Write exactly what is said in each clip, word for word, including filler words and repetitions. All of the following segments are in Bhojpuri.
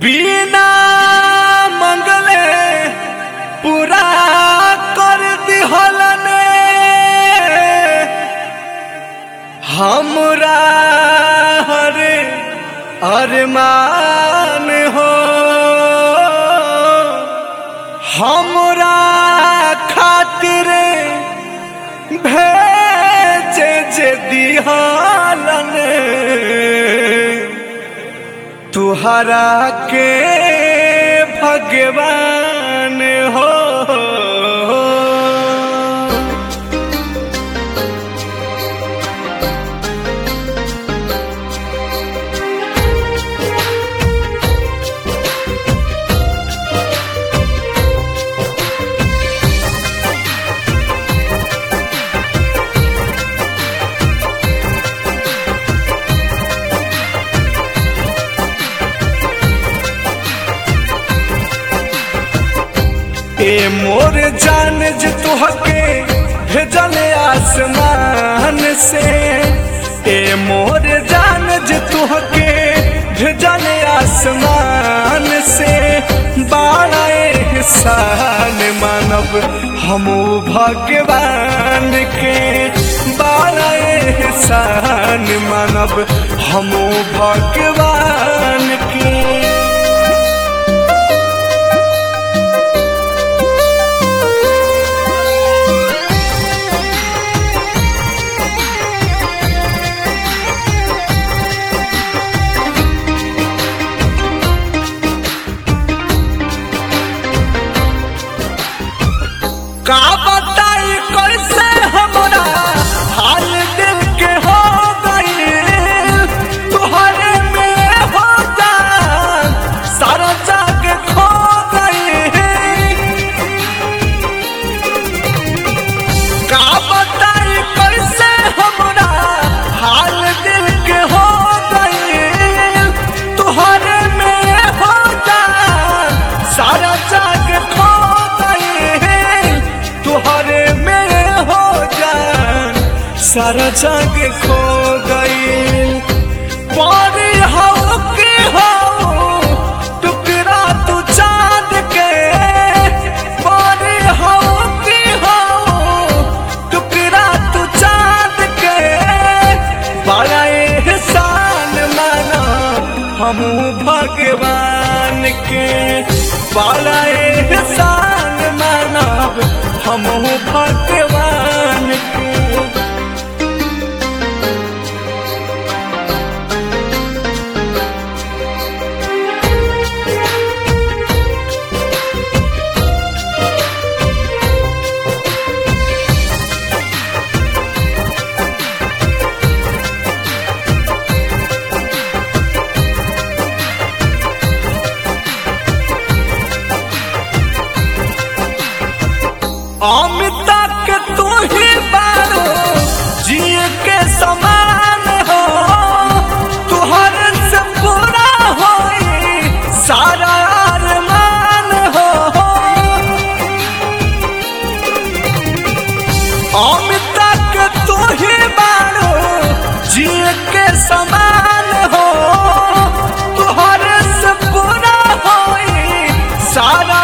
बिना मंगले पूरा कर दिहलने हमरा हरे अरमान हो। हमरा खातिर भेजे जे दिहलने तुहरा के भगवान हो। ए मोर जान जे तुहके भेजल आसमान से, ए मोर जान जे तुहके भेजल आसमान से, बड़ा एहसान मानब हमू भगवान के, बड़ा एहसान मानब हमू भगवान के। का बताई कैसे हमरा हाल दिल के हो गई, तुहरे में हो जान सारा जाग खो गई। का बताई कैसे हमरा हाल दिल के हो गई, तुहरे में हो जान सारा जाग खो तुहरे में हो जान सारा जाग खो गई। पानी हो के हो टुकड़ा तू चांद के, पानी हो के हो टुकड़ा तू चांद के, बड़ा एहसान माना हमू भगवान के, बड़ा एहसान माना हमू भगवान के। अमिता के तू ही बारो जिए के समान हो, तुहर से पूरा होई सारा अरमान हो। अमिता के तू ही बारो जिए के समान हो, तुहर से पूरा होई सारा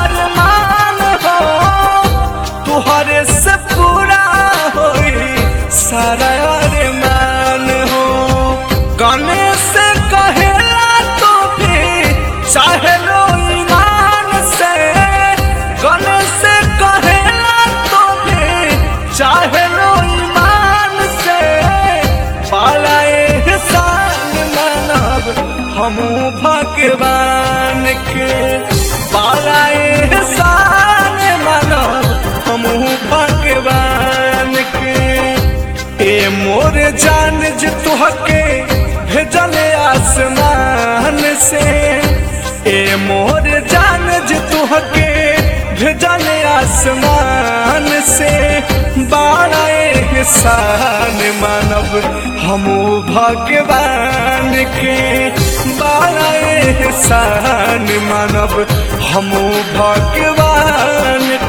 तुहरे से पूरा होई सारा अरमान हो। गाने से कहेला तो भी चाहे लो ईमान से, गाने से कहेला तो भी चाहे लो ईमान से, बड़ा एहसान मानब हमू भगवान के, बड़ा एहसान मानब हमू भगवान के। ए मोर जान जे तुहके भेजल आसमान से, ए मोर जान जे तुहके भेजल आसमान से, बड़ा एहसान मानब हमू भगवान के, बड़ा एहसान मानब हमू भगवान